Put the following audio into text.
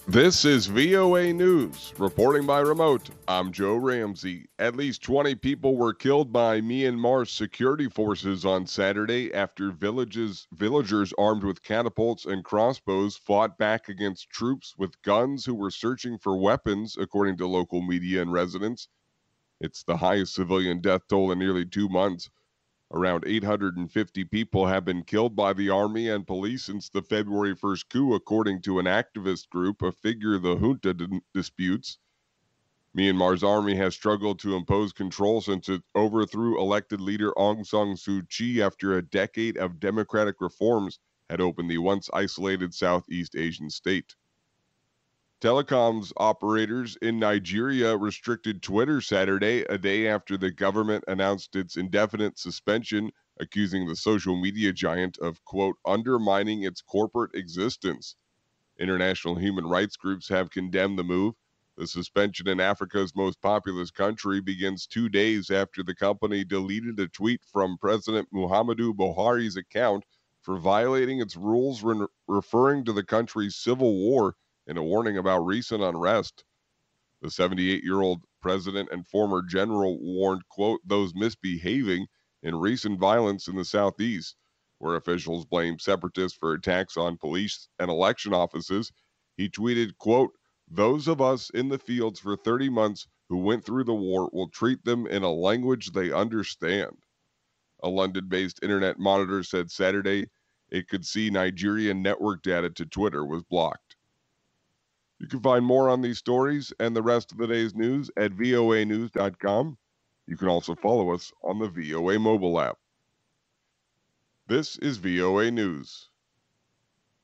This is VOA News. Reporting by remote, I'm Joe Ramsey. At least 20 people were killed by Myanmar's security forces on Saturday after villagers armed with catapults and crossbows fought back against troops with guns who were searching for weapons, according to local media and residents. It's the highest civilian death toll in nearly 2 months. Around 850 people have been killed by the army and police since the February 1st coup, according to an activist group, a figure the junta disputes. Myanmar's army has struggled to impose control since it overthrew elected leader Aung San Suu Kyi after a decade of democratic reforms had opened the once isolated Southeast Asian state. Telecoms operators in Nigeria restricted Twitter Saturday, a day after the government announced its indefinite suspension, accusing the social media giant of, quote, undermining its corporate existence. International human rights groups have condemned the move. The suspension in Africa's most populous country begins 2 days after the company deleted a tweet from President Muhammadu Buhari's account for violating its rules, referring to the country's civil war in a warning about recent unrest. The 78-year-old president and former general warned, quote, those misbehaving in recent violence in the southeast, where officials blame separatists for attacks on police and election offices. He tweeted, quote, those of us in the fields for 30 months who went through the war will treat them in a language they understand. A London-based internet monitor said Saturday it could see Nigerian network data to Twitter was blocked. You can find more on these stories and the rest of the day's news at voanews.com. You can also follow us on the VOA mobile app. This is VOA News.